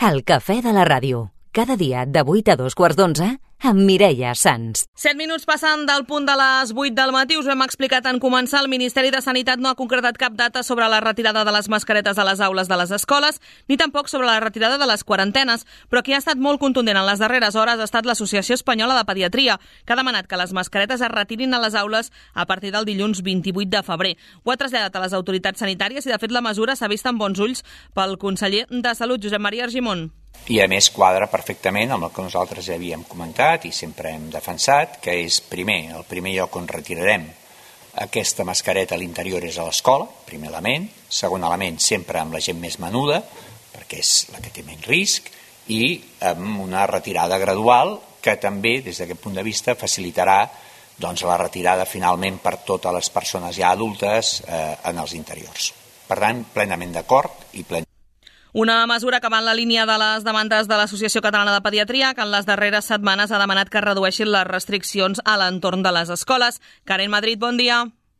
El cafè de la ràdio. Cada dia de 8 a 2:15 amb Mireia Sans. 7 minuts passant del punt de les 8 del matí. Us ho hem explicat en començar. El Ministeri de Sanitat no ha concretat cap data sobre la retirada de les mascaretes a les aules de les escoles, ni tampoc sobre la retirada de les quarantenes. Però qui ha estat molt contundent en les darreres hores ha estat l'Associació Espanyola de Pediatria, que ha demanat que les mascaretes es retirin a les aules a partir del dilluns 28 de febrer. Ho ha traslladat a les autoritats sanitàries i, de fet, la mesura s'ha vist amb bons ulls pel conseller de Salut, Josep Maria Argimon. I a més quadra perfectament amb el que nosaltres ja havíem comentat i sempre hem defensat, que és el primer lloc on retirarem aquesta mascareta a l'interior és a l'escola, primer element, segon element sempre amb la gent més menuda, perquè és la que té menys risc, i amb una retirada gradual que també, des d'aquest punt de vista, facilitarà la retirada finalment per totes les persones ja adultes en els interiors. Per tant, plenament d'acord i plenament. Una mesura que va en la línia de les demandes de l'Associació Catalana de Pediatria, que en les darreres setmanes ha demanat que es redueixin les restriccions a l'entorn de les escoles. Karen Madrid, bon dia.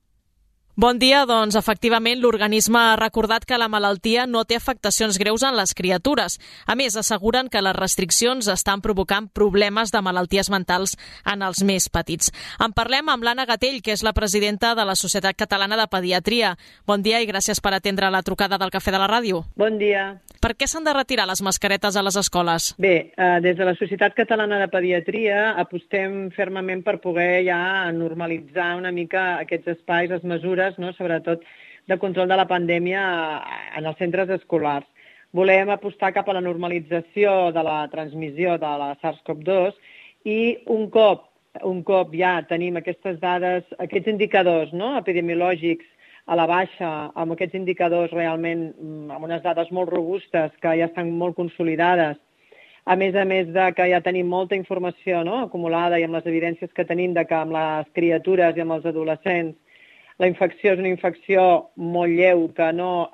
Bon dia, doncs efectivament l'organisme ha recordat que la malaltia no té afectacions greus en les criatures. A més, asseguren que les restriccions estan provocant problemes de malalties mentals en els més petits. En parlem amb l'Anna Gatell, que és la presidenta de la Societat Catalana de Pediatria. Bon dia i gràcies per atendre la trucada del Cafè de la Ràdio. Bon dia. Per què s'han de retirar les mascaretes a les escoles? Bé, des de la Societat Catalana de Pediatria apostem fermament per poder ja normalitzar una mica aquests espais, les mesures, sobretot de control de la pandèmia en els centres escolars. Volem apostar cap a la normalització de la transmissió de la SARS-CoV-2 i un cop ja tenim aquestes dades, aquests indicadors epidemiològics a la baixa, amb aquests indicadors realment amb unes dades molt robustes que ja estan molt consolidades, a més de que ja tenim molta informació acumulada i amb les evidències que tenim de que amb les criatures i amb els adolescents la infecció és una infecció molt lleu que no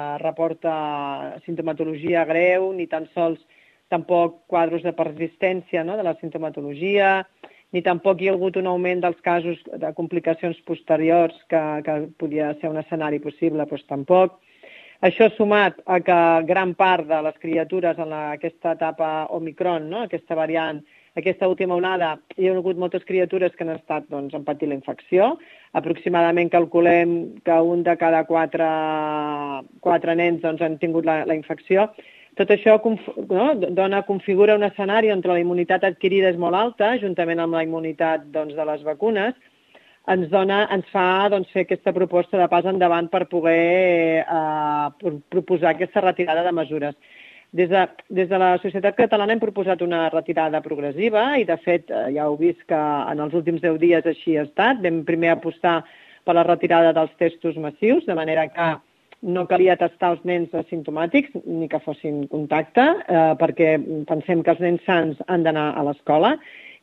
reporta sintomatologia greu, ni tan sols tampoc quadros de persistència de la sintomatologia, ni tampoc hi ha hagut un augment dels casos de complicacions posteriors que podia ser un escenari possible, doncs tampoc. Això sumat a que gran part de les criatures en aquesta etapa Omicron, aquesta variant, aquesta última onada, hi ha hagut moltes criatures que han estat, han patit la infecció. Aproximadament calculem que un de cada quatre nens han tingut la infecció. Tot això configura un escenari on la immunitat adquirida és molt alta, juntament amb la immunitat de les vacunes, ens fa fer aquesta proposta de pas endavant per poder proposar aquesta retirada de mesures. Des de la Societat Catalana hem proposat una retirada progressiva i, de fet, ja heu vist que en els últims 10 dies així ha estat. Vam primer apostar per la retirada dels testos massius, de manera que no calia testar els nens asimptomàtics ni que fossin contacte, perquè pensem que els nens sans han d'anar a l'escola.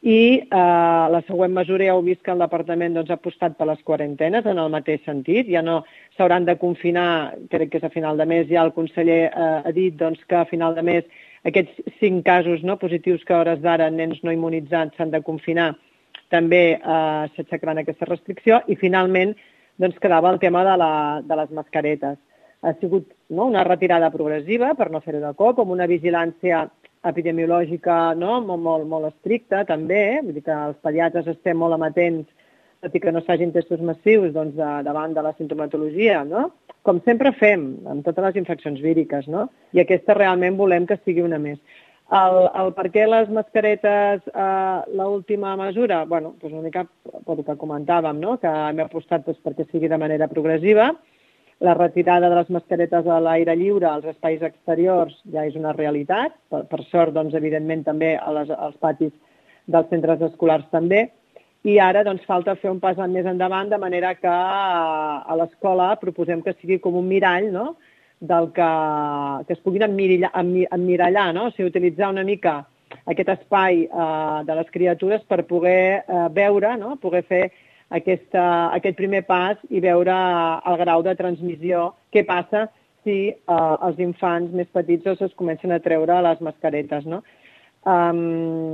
I la següent mesura ja heu vist que el Departament ha apostat per les quarantenes en el mateix sentit. Ja no s'hauran de confinar, crec que és a final de mes, ja el conseller ha dit que a final de mes aquests 5 casos positius que a hores d'ara nens no immunitzats s'han de confinar, també s'aixecaran aquesta restricció. I finalment quedava el tema de les mascaretes. Ha sigut una retirada progressiva, per no fer-ho de cop, amb una vigilància epidemiològica molt estricta també, vull dir que els pediatres estem molt amatents, tot i que no s'hagin testos massius davant de la sintomatologia, com sempre fem amb totes les infeccions víriques, i aquesta realment volem que sigui una més. El per què les mascaretes, l'última mesura? Bueno, una mica pel que comentàvem, que hem apostat perquè sigui de manera progressiva. La retirada de les mascaretes a l'aire lliure, als espais exteriors, ja és una realitat. Per sort, evidentment, també als patis dels centres escolars també. I ara falta fer un pas més endavant, de manera que a l'escola proposem que sigui com un mirall, del que es puguin emmirallar, o sigui, utilitzar una mica aquest espai de les criatures per poder veure, poder fer aquest primer pas i veure el grau de transmissió. Què passa si els infants més petits es comencen a treure les mascaretes,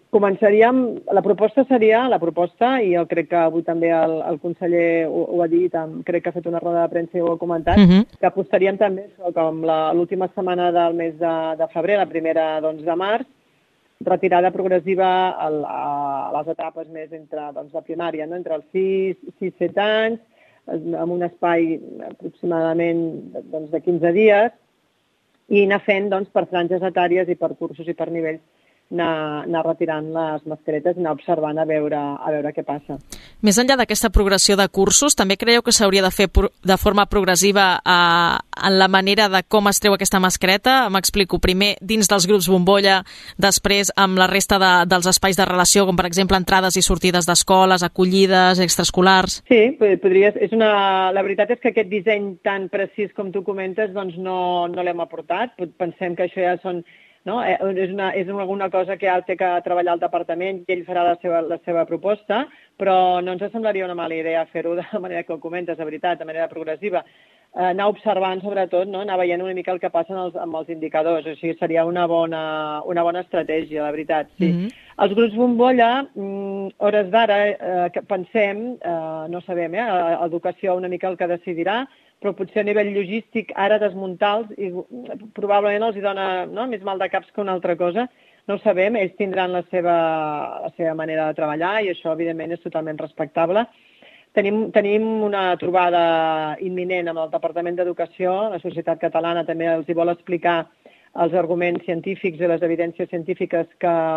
Començaríem, la proposta, i jo crec que avui també el conseller ho ha dit, crec que ha fet una roda de premsa i ho ha comentat, que apostaríem també, com l'última setmana del mes de febrer, la primera de març, retirada progressiva a les etapes més de primària, no? Entre els 6 i 7 anys, amb un espai aproximadament de 15 dies, i anar fent per franges etàries i per cursos i per nivells, anar retirant les mascaretes i anar observant a veure què passa. Més enllà d'aquesta progressió de cursos, també creieu que s'hauria de fer de forma progressiva en la manera de com es treu aquesta mascareta? M'explico, primer dins dels grups bombolla, després amb la resta dels espais de relació, com per exemple entrades i sortides d'escoles, acollides, extraescolars? Sí, podries. La veritat és que aquest disseny tan precís com tu comentes no l'hem aportat. Pensem que això ja són... No? És alguna cosa que ha de treballar el departament i ell farà la seva proposta, però no ens semblaria una mala idea fer-ho de la manera que ho comentes, de veritat, de manera progressiva. Anar observant, sobretot, no? Anar veient una mica el que passa amb els indicadors. O sigui, seria una bona estratègia, la veritat, sí. Els grups bombolla, hores d'ara, pensem, no sabem, educació una mica el que decidirà, però potser a nivell logístic ara desmuntar-los i probablement els dona més mal de caps que una altra cosa. No ho sabem, ells tindran la seva manera de treballar i això, evidentment, és totalment respectable. Tenim una trobada imminent amb el Departament d'Educació. La societat catalana també els hi vol explicar els arguments científics i les evidències científiques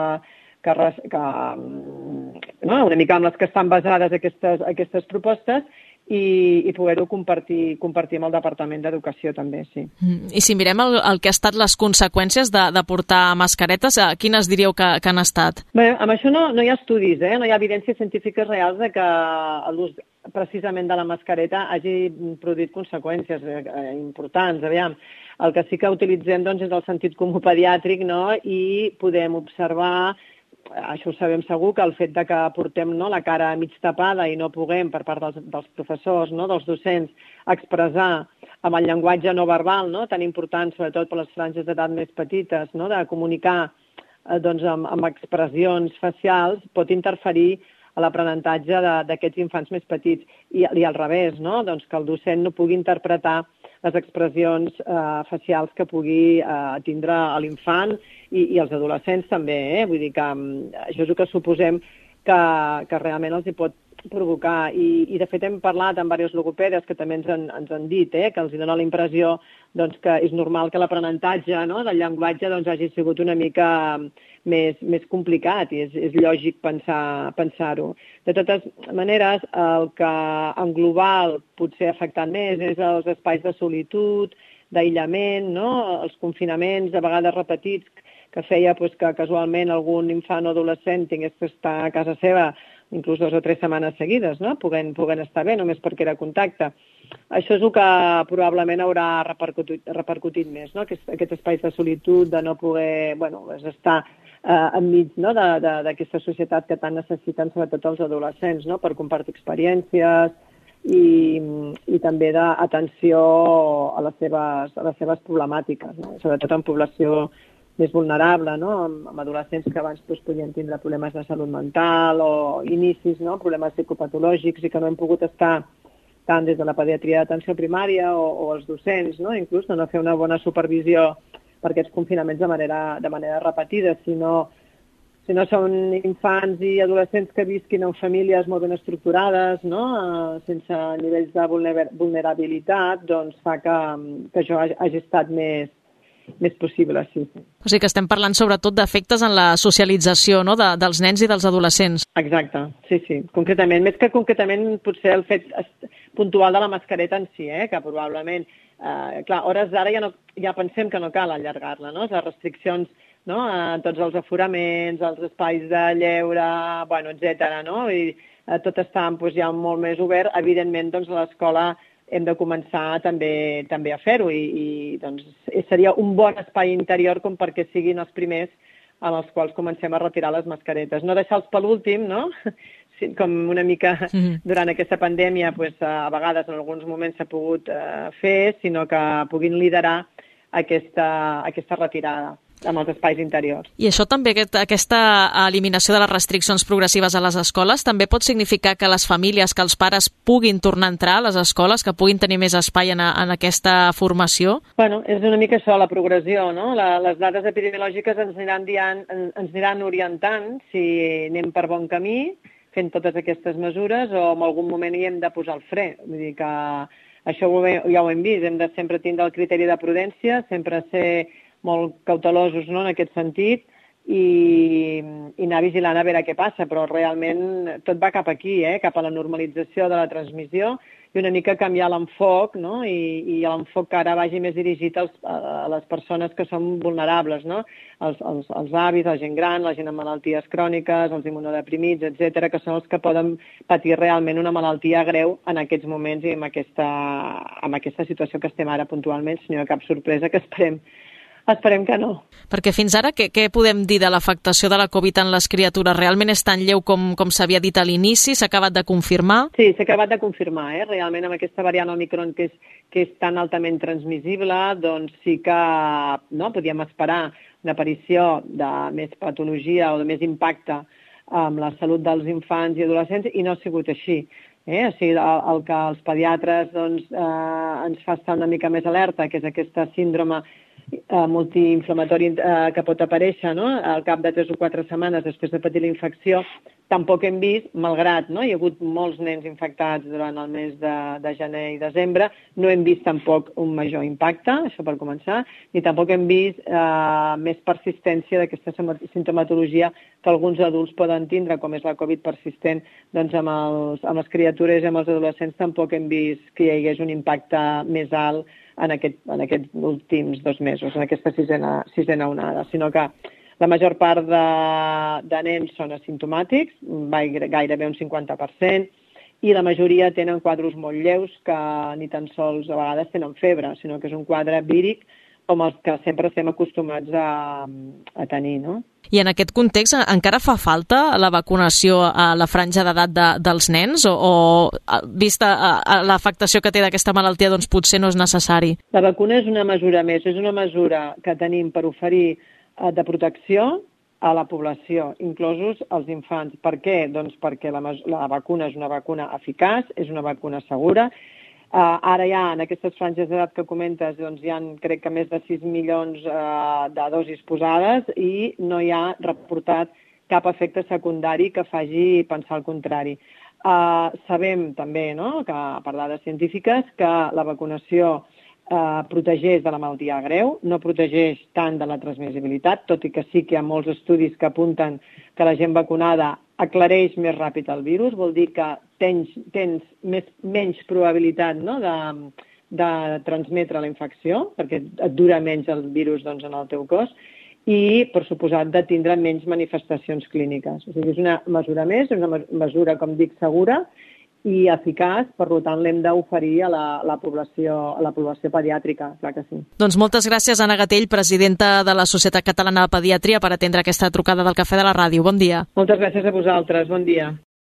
una mica amb les que estan basades aquestes propostes, i poder-ho compartir amb el Departament d'Educació també, sí. I si mirem el que ha estat les conseqüències de portar mascaretes, quines diríeu que han estat? Bé, amb això no hi ha estudis, no hi ha evidències científiques reals de que l'ús precisament de la mascareta hagi produït conseqüències importants. Aviam, el que sí que utilitzem és el sentit comú pediàtric, i podem observar, això ho sabem segur, que el fet de que portem la cara mig tapada i no puguem, per part dels professors, dels docents, expressar amb el llenguatge no verbal, tan important, sobretot per les franges d'edat més petites, de comunicar amb expressions facials, pot interferir a l'aprenentatge d'aquests infants més petits. I al revés, que el docent no pugui interpretar les expressions facials que pugui tindre l'infant i els adolescents també. Vull dir que això és el que suposem que realment els hi pot provocar. I de fet hem parlat amb diversos logopedes que també ens han dit que els dona la impressió que és normal que l'aprenentatge del llenguatge hagi sigut una mica més complicat i és lògic pensar-ho. De totes maneres, el que en global potser ha afectat més és els espais de solitud, d'aïllament, els confinaments de vegades repetits que feia que casualment algun infant o adolescent tingués que estar a casa seva inclús 2 o 3 setmanes seguides, poguent estar bé només perquè era contacte. Això és el que probablement haurà repercutit més, aquests espais de solitud, de no poder estar enmig d'aquesta societat que tant necessiten sobretot els adolescents, per compartir experiències i també d'atenció a les seves problemàtiques, sobretot en població més vulnerable, amb adolescents que abans podien tindre problemes de salut mental o inicis, problemes psicopatològics i que no hem pogut estar tant des de la pediatria d'atenció primària o els docents, inclús no fer una bona supervisió per aquests confinaments de manera repetida, sinó són infants i adolescents que visquin en famílies molt ben estructurades, sense nivells de vulnerabilitat, fa que això hagi estat més possible, sí. O sigui que estem parlant sobretot d'efectes en la socialització dels nens i dels adolescents. Exacte, sí. Concretament, més que concretament potser el fet puntual de la mascareta en si, que probablement, clar, hores d'ara ja pensem que no cal allargar-la, les restriccions a tots els aforaments, els espais de lleure, etc. I tot està ja molt més obert. Evidentment, a l'escola hem de començar també a fer-ho i seria un bon espai interior com perquè siguin els primers amb els quals comencem a retirar les mascaretes. No deixar-los per l'últim, com una mica durant aquesta pandèmia, a vegades en alguns moments s'ha pogut fer, sinó que puguin liderar aquesta retirada. els espais interiors. I això també, aquesta eliminació de les restriccions progressives a les escoles, també pot significar que les famílies, que els pares puguin tornar a entrar a les escoles, que puguin tenir més espai en aquesta formació? Bueno, és una mica això, la progressió, no? Les dades epidemiològiques ens aniran orientant si anem per bon camí, fent totes aquestes mesures, o en algun moment hi hem de posar el fre. Vull dir que això ja ho hem vist, hem de sempre tindre el criteri de prudència, sempre ser molt cautelosos, no?, en aquest sentit, i anar vigilant a veure què passa, però realment tot va cap aquí, cap a la normalització de la transmissió i una mica canviar l'enfoc, no?, i l'enfoc que ara vagi més dirigit a les persones que són vulnerables, no?, els avis, la gent gran, la gent amb malalties cròniques, els immunodeprimits, etc., que són els que poden patir realment una malaltia greu en aquests moments i amb aquesta situació que estem ara puntualment, si no hi ha cap sorpresa, que esperem que no. Perquè fins ara, què podem dir de l'afectació de la Covid en les criatures? Realment és tan lleu com s'havia dit a l'inici? S'ha acabat de confirmar? Sí, s'ha acabat de confirmar. Realment amb aquesta variant Omicron que és tan altament transmissible, doncs sí que podíem esperar una aparició de més patologia o de més impacte amb la salut dels infants i adolescents i no ha sigut així. O sigui, el que els pediatres ens fa estar una mica més alerta, que és aquesta síndrome multiinflamatori que pot aparèixer, no?, al cap de 3 o 4 setmanes després de patir la infecció, tampoc hem vist, malgrat hi ha hagut molts nens infectats durant el mes de gener i desembre, no hem vist tampoc un major impacte, això per començar, ni tampoc hem vist més persistència d'aquesta sintomatologia que alguns adults poden tindre, com és la Covid persistent, doncs amb les criatures i amb els adolescents tampoc hem vist que hi hagués un impacte més alt en aquests últims 2 mesos, en aquesta sisena onada, sinó que la major part de nens són asimptomàtics, gairebé un 50%, i la majoria tenen quadros molt lleus que ni tan sols a vegades tenen febre, sinó que és un quadre víric com els que sempre estem acostumats a tenir, no? I en aquest context encara fa falta la vacunació a la franja d'edat dels nens o vista l'afectació que té d'aquesta malaltia, doncs potser no és necessari? La vacuna és una mesura més, és una mesura que tenim per oferir de protecció a la població, inclosos els infants. Per què? Doncs perquè la vacuna és una vacuna eficaç, és una vacuna segura. Ara ja, en aquestes franges d'edat que comentes, doncs hi ha, crec que més de 6 milions de dosis posades i no hi ha reportat cap efecte secundari que faci pensar el contrari. Sabem també, no?, que per dades científiques, que la vacunació protegeix de la malaltia greu, no protegeix tant de la transmissibilitat, tot i que sí que hi ha molts estudis que apunten que la gent vacunada aclareix més ràpid el virus, vol dir que tens menys probabilitat, no?, de transmetre la infecció, perquè et dura menys el virus en el teu cos, i, per suposat, de tindre menys manifestacions clíniques. O sigui, és una mesura més, és una mesura, com dic, segura i eficaç, per tant l'hem d'oferir a la població pediàtrica, clar que sí. Doncs moltes gràcies, Anna Gatell, presidenta de la Societat Catalana de Pediatria, per atendre aquesta trucada del Cafè de la Ràdio. Bon dia. Moltes gràcies a vosaltres, bon dia.